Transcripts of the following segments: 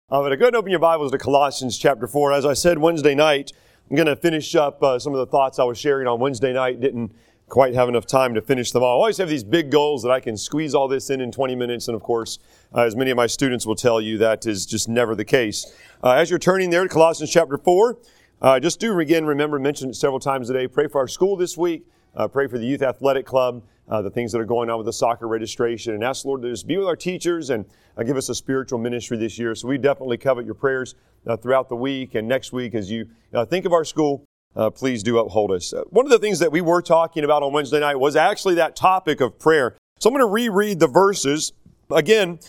But go ahead and open your Bibles to Colossians chapter 4. As I said Wednesday night, I'm going to finish up some of the thoughts I was sharing on Wednesday night. Didn't quite have enough time to finish them all. I always have these big goals that I can squeeze all this in 20 minutes. And of course, as many of my students will tell you, that is just never the case. As you're turning there to Colossians chapter 4, just do again remember, mention it several times today, pray for our school this week. Pray for the Youth Athletic Club, the things that are going on with the soccer registration, and ask the Lord to just be with our teachers and give us a spiritual ministry this year. So we definitely covet your prayers throughout the week and next week as you think of our school. Please do uphold us. One of the things that we were talking about on Wednesday night was actually that topic of prayer. So I'm going to reread the verses. Again,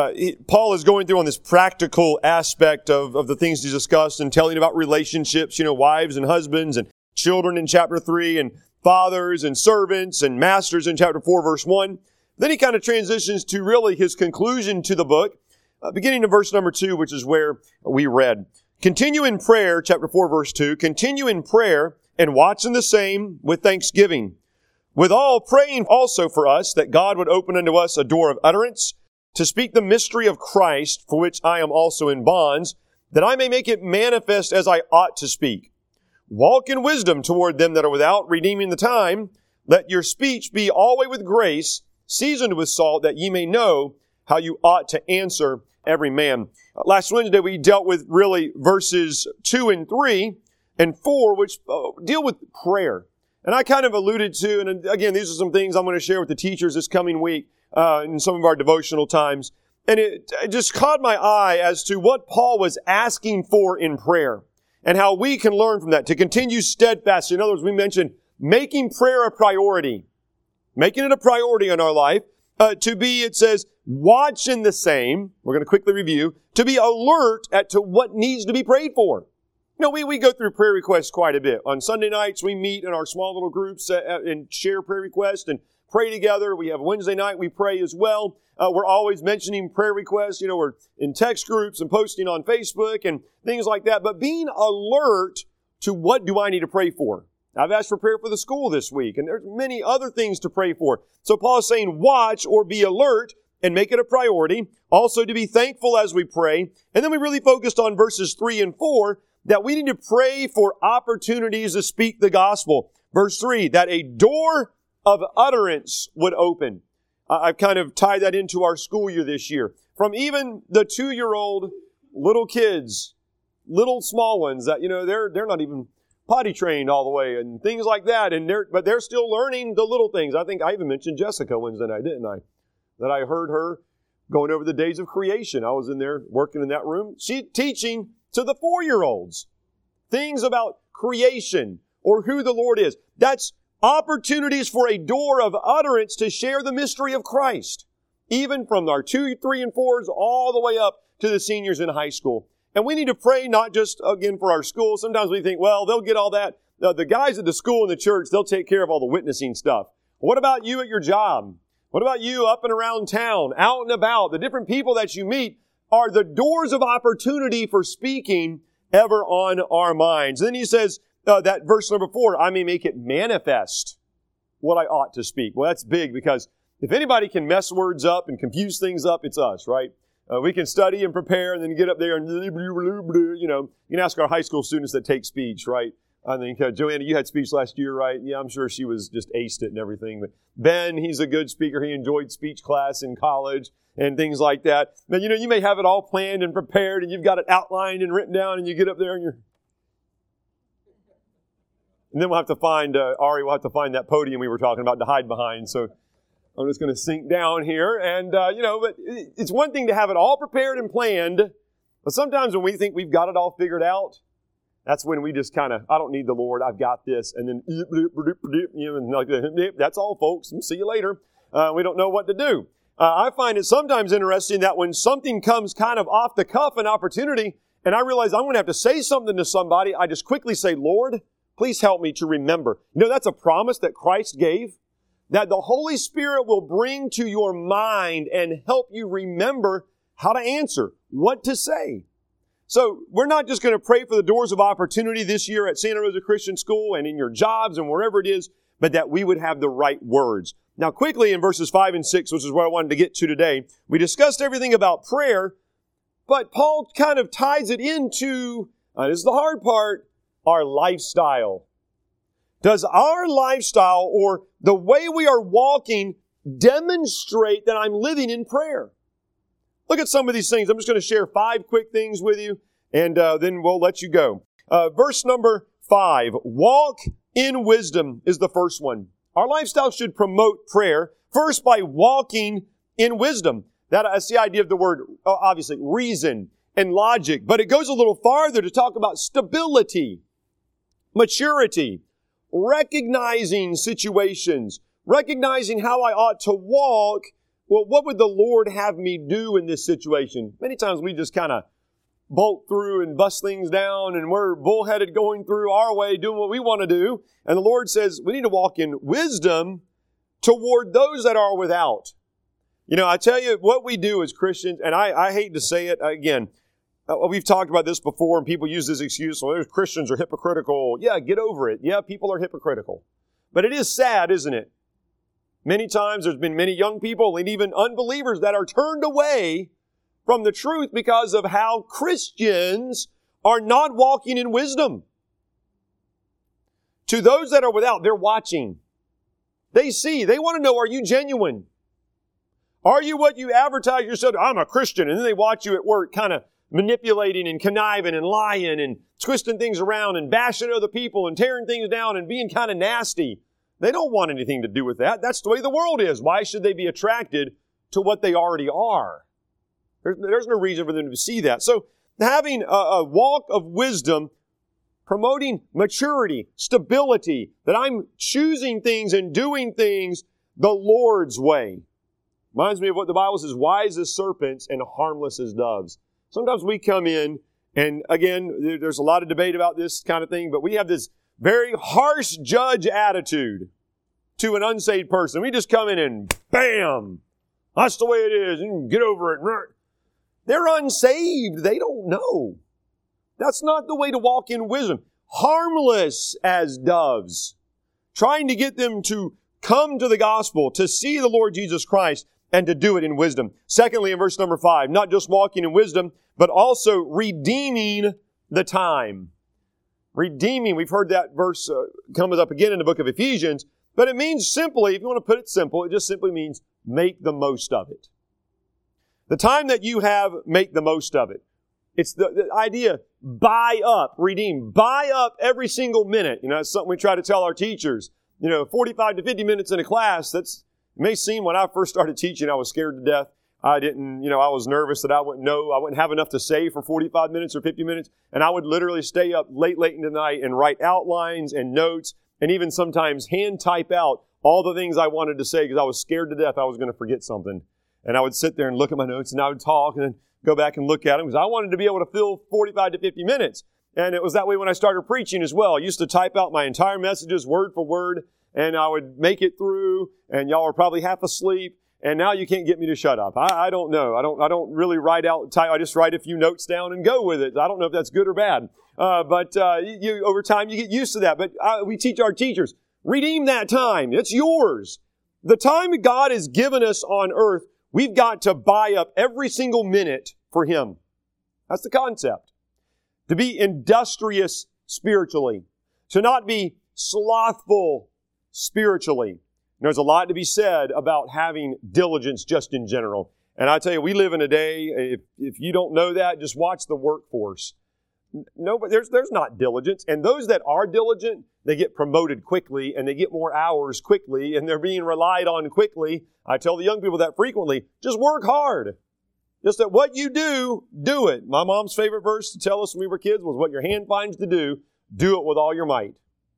Paul is going through on this practical aspect of the things he discussed and telling about relationships, wives and husbands and children in chapter 3 and fathers and servants and masters in chapter 4, verse 1. Then he kind of transitions to really his conclusion to the book, beginning in verse number 2, which is where we read. Continue in prayer, chapter 4, verse 2. Continue in prayer and watch in the same with thanksgiving. With all praying also for us that God would open unto us a door of utterance to speak the mystery of Christ, for which I am also in bonds, that I may make it manifest as I ought to speak. Walk in wisdom toward them that are without, redeeming the time. Let your speech be always with grace, seasoned with salt, that ye may know how you ought to answer every man. Last Wednesday we dealt with really verses 2 and 3 and 4, which deal with prayer. And I kind of alluded to, and again, these are some things I'm going to share with the teachers this coming week in some of our devotional times. And it just caught my eye as to what Paul was asking for in prayer. And how we can learn from that to continue steadfast. In other words, we mentioned making prayer a priority. Making it a priority in our life. To be, it says, watch in the same. We're going to quickly review. To be alert as to what needs to be prayed for. We go through prayer requests quite a bit. On Sunday nights, we meet in our small little groups and share prayer requests and pray together. We have Wednesday night, we pray as well. We're always mentioning prayer requests. We're in text groups and posting on Facebook and things like that. But being alert to what do I need to pray for? I've asked for prayer for the school this week, and there's many other things to pray for. So Paul is saying watch or be alert and make it a priority. Also to be thankful as we pray. And then we really focused on verses 3 and 4 that we need to pray for opportunities to speak the gospel. Verse 3, that a door of utterance would open. I've kind of tied that into our school year this year. From even the 2-year-old little kids, little small ones that, they're not even potty trained all the way and things like that. But they're still learning the little things. I think I even mentioned Jessica Wednesday night, didn't I? That I heard her going over the days of creation. I was in there working in that room. She teaching to the 4-year-olds things about creation or who the Lord is. That's opportunities for a door of utterance to share the mystery of Christ, even from our 2, 3, and 4s all the way up to the seniors in high school. And we need to pray not just, again, for our school. Sometimes we think, well, they'll get all that. The guys at the school and the church, they'll take care of all the witnessing stuff. What about you at your job? What about you up and around town, out and about? The different people that you meet are the doors of opportunity for speaking ever on our minds. Then he says, that verse number 4, I may make it manifest what I ought to speak. Well, that's big because if anybody can mess words up and confuse things up, it's us, right? We can study and prepare and then get up there and, you can ask our high school students that take speech, right? I think, Joanna, you had speech last year, right? Yeah, I'm sure she was just aced it and everything. But Ben, he's a good speaker. He enjoyed speech class in college and things like that. But, you may have it all planned and prepared and you've got it outlined and written down and you get up there and And then we'll have to find, Ari will have to find that podium we were talking about to hide behind. So I'm just going to sink down here. And, but it's one thing to have it all prepared and planned. But sometimes when we think we've got it all figured out, that's when we just kind of, I don't need the Lord, I've got this. And then, and like, that's all, folks. See you later. We don't know what to do. I find it sometimes interesting that when something comes kind of off the cuff, an opportunity, and I realize I'm going to have to say something to somebody, I just quickly say, Lord, please help me to remember. That's a promise that Christ gave, that the Holy Spirit will bring to your mind and help you remember how to answer, what to say. So we're not just going to pray for the doors of opportunity this year at Santa Rosa Christian School and in your jobs and wherever it is, but that we would have the right words. Now quickly in verses 5 and 6, which is what I wanted to get to today, we discussed everything about prayer, But Paul kind of ties it into, this is the hard part, our lifestyle. Does our lifestyle or the way we are walking demonstrate that I'm living in prayer? Look at some of these things. I'm just going to share 5 quick things with you, and then we'll let you go. Verse number 5, walk in wisdom is the first one. Our lifestyle should promote prayer, first by walking in wisdom. That's the idea of the word, obviously, reason and logic. But it goes a little farther to talk about stability, maturity, recognizing situations, recognizing how I ought to walk. Well, what would the Lord have me do in this situation? Many times we just kind of bolt through and bust things down, and we're bullheaded going through our way, doing what we want to do. And the Lord says we need to walk in wisdom toward those that are without. You know, I tell you, what we do as Christians, and I hate to say it again, we've talked about this before, and people use this excuse, well, Christians are hypocritical. Yeah, get over it. Yeah, people are hypocritical. But it is sad, isn't it? Many times there's been many young people and even unbelievers that are turned away from the truth because of how Christians are not walking in wisdom. To those that are without, they're watching. They see. They want to know, are you genuine? Are you what you advertise yourself? I'm a Christian. And then they watch you at work kind of manipulating and conniving and lying and twisting things around and bashing other people and tearing things down and being kind of nasty. They don't want anything to do with that. That's the way the world is. Why should they be attracted to what they already are? There's no reason for them to see that. So having a walk of wisdom, promoting maturity, stability, that I'm choosing things and doing things the Lord's way. Reminds me of what the Bible says, wise as serpents and harmless as doves. Sometimes we come in, and again, there's a lot of debate about this kind of thing, but we have this very harsh judge attitude to an unsaved person. We just come in and bam, that's the way it is, and get over it. They're unsaved. They don't know. That's not the way to walk in wisdom. Harmless as doves. Trying to get them to come to the gospel, to see the Lord Jesus Christ, and to do it in wisdom. Secondly, in verse number 5, not just walking in wisdom, but also redeeming the time. Redeeming, we've heard that verse comes up again in the book of Ephesians, but it means simply, if you want to put it simple, it just simply means make the most of it. The time that you have, make the most of it. It's the idea, buy up, redeem. Buy up every single minute. You know, that's something we try to tell our teachers. 45 to 50 minutes in a class, it may seem when I first started teaching, I was scared to death. I was nervous that I wouldn't have enough to say for 45 minutes or 50 minutes. And I would literally stay up late into the night and write outlines and notes and even sometimes hand type out all the things I wanted to say because I was scared to death I was going to forget something. And I would sit there and look at my notes and I would talk and then go back and look at them because I wanted to be able to fill 45 to 50 minutes. And it was that way when I started preaching as well. I used to type out my entire messages word for word and I would make it through and y'all were probably half asleep. And now you can't get me to shut up. I don't know. I don't really write out. I just write a few notes down and go with it. I don't know if that's good or bad. But over time you get used to that. But we teach our teachers, redeem that time. It's yours. The time God has given us on earth, we've got to buy up every single minute for Him. That's the concept. To be industrious spiritually. To not be slothful spiritually. There's a lot to be said about having diligence just in general. And I tell you, we live in a day, if you don't know that, just watch the workforce. No, but there's not diligence. And those that are diligent, they get promoted quickly and they get more hours quickly and they're being relied on quickly. I tell the young people that frequently, just work hard. Just that what you do, do it. My mom's favorite verse to tell us when we were kids was what your hand finds to do it with all your might.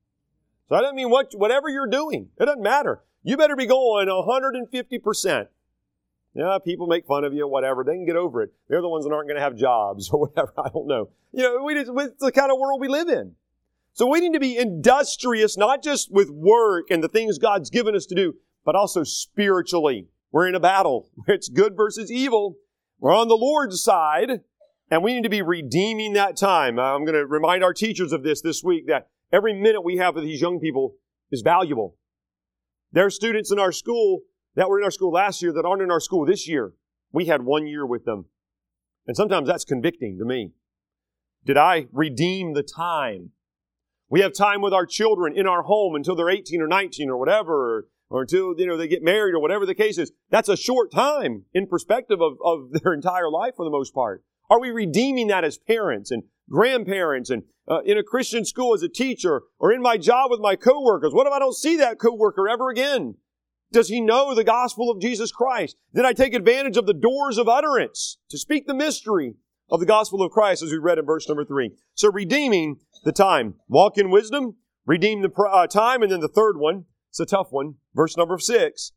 So that doesn't mean whatever you're doing. It doesn't matter. You better be going 150%. Yeah, people make fun of you, whatever. They can get over it. They're the ones that aren't going to have jobs or whatever. I don't know. It's the kind of world we live in. So we need to be industrious, not just with work and the things God's given us to do, but also spiritually. We're in a battle. It's good versus evil. We're on the Lord's side, and we need to be redeeming that time. I'm going to remind our teachers of this week, that every minute we have with these young people is valuable. There are students in our school that were in our school last year that aren't in our school this year. We had 1 year with them. And sometimes that's convicting to me. Did I redeem the time? We have time with our children in our home until they're 18 or 19 or whatever, or until, they get married or whatever the case is. That's a short time in perspective of their entire life for the most part. Are we redeeming that as parents and grandparents and in a Christian school as a teacher or in my job with my coworkers? What if I don't see that coworker ever again? Does he know the gospel of Jesus Christ? Did I take advantage of the doors of utterance to speak the mystery of the gospel of Christ, as we read in verse number 3? So redeeming the time. Walk in wisdom, redeem the time, and then the third one, it's a tough one, verse number 6.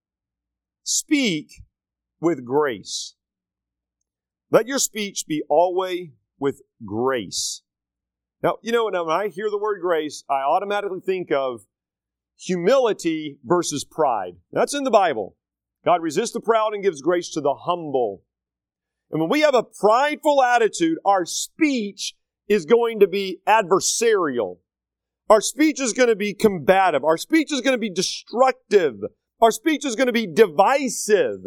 Speak with grace. Let your speech be always with grace. Now, when I hear the word grace, I automatically think of humility versus pride. That's in the Bible. God resists the proud and gives grace to the humble. And when we have a prideful attitude, our speech is going to be adversarial. Our speech is going to be combative. Our speech is going to be destructive. Our speech is going to be divisive.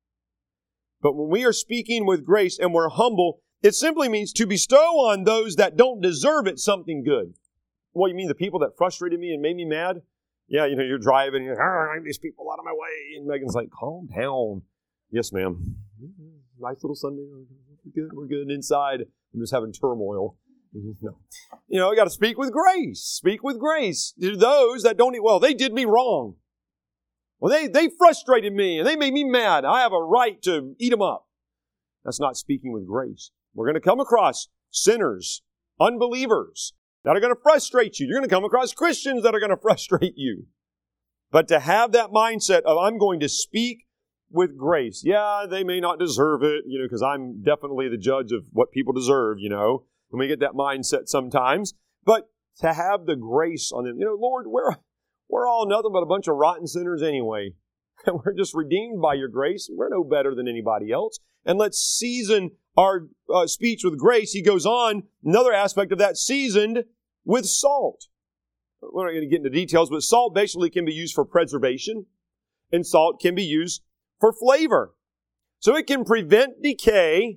But when we are speaking with grace and we're humble, it simply means to bestow on those that don't deserve it something good. Well, you mean the people that frustrated me and made me mad? Yeah, you're driving, I need these people out of my way. And Megan's like, calm down. Yes, ma'am. Nice little Sunday. We're good. Inside, I'm just having turmoil. No. I got to speak with grace. Speak with grace to those that don't, they did me wrong. Well, they frustrated me and they made me mad. I have a right to eat them up. That's not speaking with grace. We're going to come across sinners, unbelievers that are going to frustrate you. You're going to come across Christians that are going to frustrate you. But to have that mindset of I'm going to speak with grace. Yeah, they may not deserve it, because I'm definitely the judge of what people deserve, and we get that mindset sometimes. But to have the grace on them, Lord, we're all nothing but a bunch of rotten sinners anyway. And we're just redeemed by your grace. We're no better than anybody else. And let's season our speech with grace. He goes on, another aspect of that, seasoned with salt. We're not going to get into details, but salt basically can be used for preservation, and salt can be used for flavor. So it can prevent decay.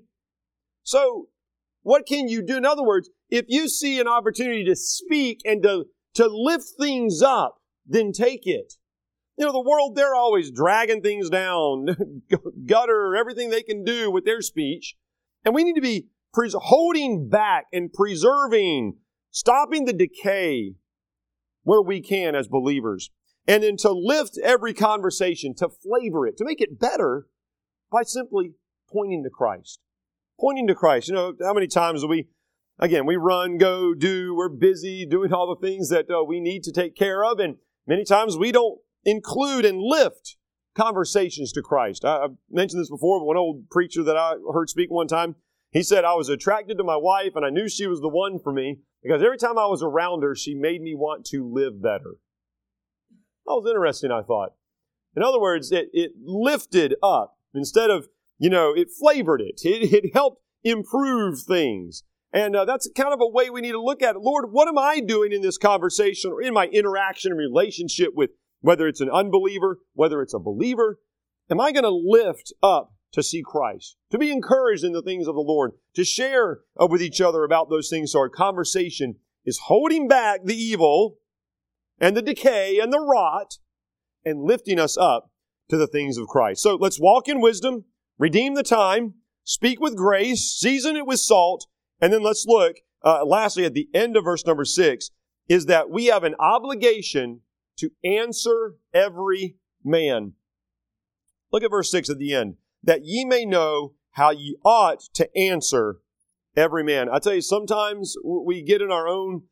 So what can you do? In other words, if you see an opportunity to speak and to lift things up, then take it. The world, they're always dragging things down, gutter, everything they can do with their speech. And we need to be holding back and preserving, stopping the decay where we can as believers. And then to lift every conversation, to flavor it, to make it better by simply pointing to Christ. Pointing to Christ. How many times do we run, go, do, we're busy doing all the things that we need to take care of. And many times we don't include and lift conversations to Christ. I've mentioned this before, but one old preacher that I heard speak one time, he said, I was attracted to my wife and I knew she was the one for me because every time I was around her, she made me want to live better. That was interesting, I thought. In other words, it lifted up instead of, it flavored it. It helped improve things. And that's kind of a way we need to look at it. Lord, what am I doing in this conversation or in my interaction and relationship with whether it's an unbeliever, whether it's a believer? Am I going to lift up to see Christ, to be encouraged in the things of the Lord, to share with each other about those things so our conversation is holding back the evil and the decay and the rot and lifting us up to the things of Christ. So let's walk in wisdom, redeem the time, speak with grace, season it with salt, and then let's look, lastly, at the end of verse number 6, is that we have an obligation to answer every man. Look at verse 6 at the end. That ye may know how ye ought to answer every man. I tell you, sometimes we get in our own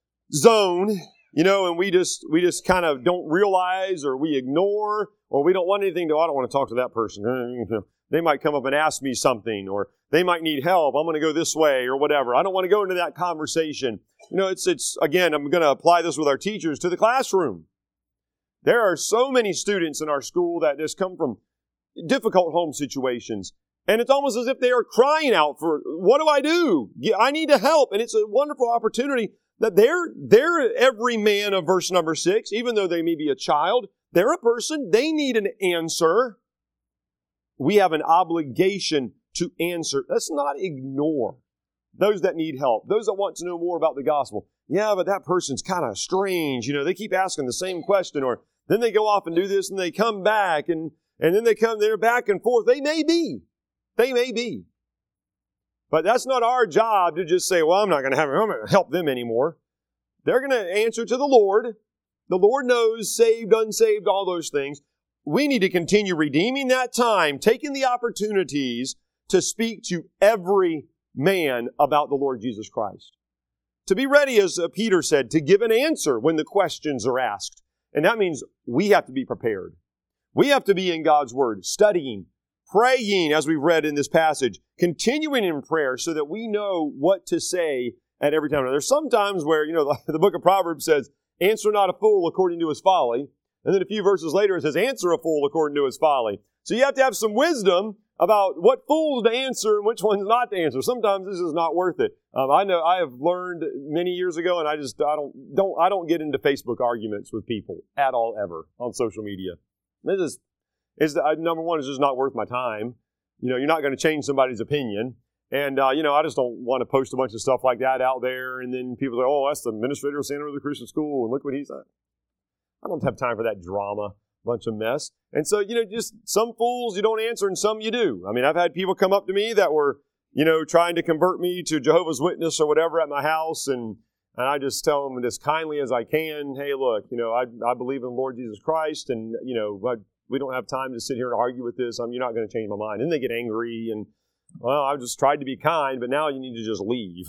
zone, and we just kind of don't realize or we ignore or we don't want anything to, I don't want to talk to that person. They might come up and ask me something, or they might need help. I'm going to go this way or whatever. I don't want to go into that conversation. It's again, I'm going to apply this with our teachers to the classroom. There are so many students in our school that just come from difficult home situations. And it's almost as if they are crying out for, what do I do? I need to help. And it's a wonderful opportunity that they're every man of verse number 6, even though they may be a child, they're a person. They need an answer. We have an obligation to answer. Let's not ignore those that need help, those that want to know more about the gospel. Yeah, but that person's kind of strange. They keep asking the same question, or then they go off and do this and they come back and then they're back and forth. They may be. But that's not our job to just say, well, I'm not going to help them anymore. They're going to answer to the Lord. The Lord knows, saved, unsaved, all those things. We need to continue redeeming that time, taking the opportunities to speak to every man about the Lord Jesus Christ. To be ready, as Peter said, to give an answer when the questions are asked. And that means we have to be prepared. We have to be in God's Word, studying, praying, as we've read in this passage, continuing in prayer so that we know what to say at every time. Now, there's some times where, the book of Proverbs says, answer not a fool according to his folly. And then a few verses later it says, answer a fool according to his folly. So you have to have some wisdom about what fools to answer and which ones not to answer. Sometimes this is not worth it. I know I have learned many years ago, and I don't get into Facebook arguments with people at all ever on social media. Number one, it's just not worth my time. You're not going to change somebody's opinion. And, I just don't want to post a bunch of stuff like that out there. And then people say, oh, that's the administrator of Santa Rosa Christian School, and look what he said. I don't have time for that drama, bunch of mess. And so, just some fools you don't answer and some you do. I mean, I've had people come up to me that were, trying to convert me to Jehovah's Witness or whatever at my house. And I just tell them as kindly as I can, hey, look, I believe in the Lord Jesus Christ. And, we don't have time to sit here and argue with this. You're not going to change my mind. And they get angry and, well, I just tried to be kind, but now you need to just leave,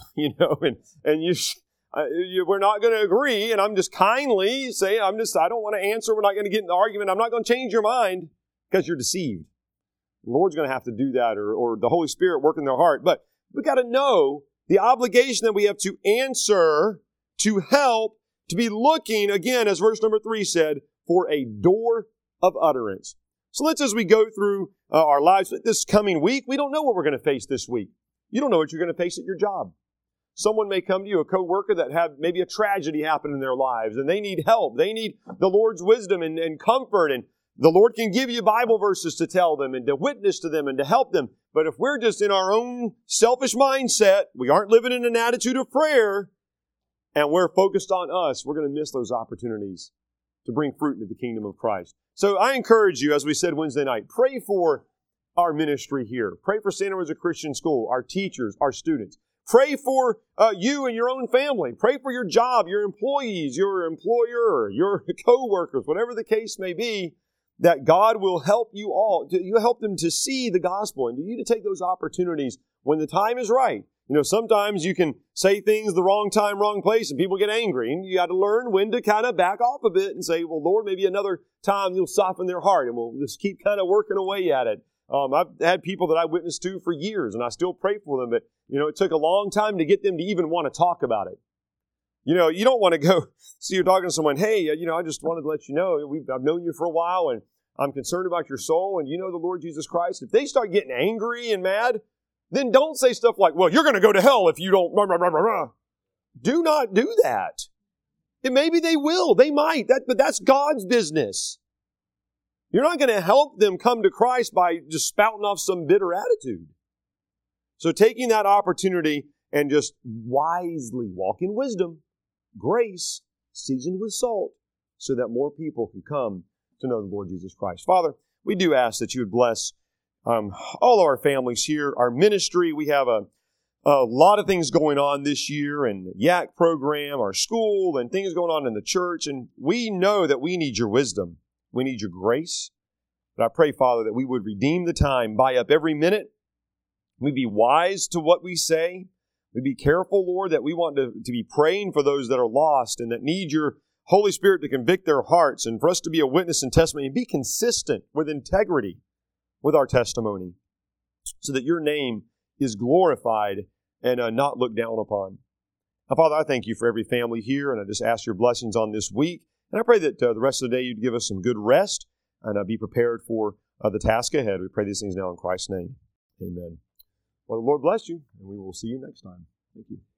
we're not going to agree. And I'm just kindly saying, I don't want to answer. We're not going to get in the argument. I'm not going to change your mind because you're deceived. The Lord's going to have to do that or the Holy Spirit work in their heart. But we got to know the obligation that we have to answer, to help, to be looking, again, as verse number 3 said, for a door of utterance. So as we go through our lives this coming week, we don't know what we're going to face this week. You don't know what you're going to face at your job. Someone may come to you, a coworker that have maybe a tragedy happen in their lives, and they need help. They need the Lord's wisdom and comfort, and the Lord can give you Bible verses to tell them and to witness to them and to help them. But if we're just in our own selfish mindset, we aren't living in an attitude of prayer, and we're focused on us, we're going to miss those opportunities to bring fruit into the kingdom of Christ. So I encourage you, as we said Wednesday night, pray for our ministry here. Pray for Santa Rosa Christian School, our teachers, our students. Pray for you and your own family. Pray for your job, your employees, your employer, your co-workers, whatever the case may be, that God will help you all. You help them to see the gospel and you to take those opportunities when the time is right. Sometimes you can say things the wrong time, wrong place, and people get angry. And you got to learn when to kind of back off a bit and say, well, Lord, maybe another time you'll soften their heart and we'll just keep kind of working away at it. I've had people that I witnessed to for years, and I still pray for them, but, it took a long time to get them to even want to talk about it. You don't want to go, so you're talking to someone, hey, I just wanted to let you know, I've known you for a while, and I'm concerned about your soul, and you know the Lord Jesus Christ. If they start getting angry and mad, then don't say stuff like, well, you're going to go to hell if you don't, blah, blah, blah, blah, blah. Do not do that. And maybe they will. They might. But that's God's business. You're not going to help them come to Christ by just spouting off some bitter attitude. So taking that opportunity and just wisely walk in wisdom, grace, seasoned with salt, so that more people can come to know the Lord Jesus Christ. Father, we do ask that you would bless all our families here, our ministry. We have a lot of things going on this year, and the YAC program, our school, and things going on in the church. And we know that we need your wisdom. We need your grace. But I pray, Father, that we would redeem the time, buy up every minute. We'd be wise to what we say. We'd be careful, Lord, that we want to be praying for those that are lost and that need your Holy Spirit to convict their hearts, and for us to be a witness and testimony and be consistent with integrity with our testimony, so that your name is glorified and not looked down upon. Now, Father, I thank you for every family here, and I just ask your blessings on this week. And I pray that the rest of the day you'd give us some good rest and be prepared for the task ahead. We pray these things now in Christ's name. Amen. Well, the Lord bless you, and we will see you next time. Thank you.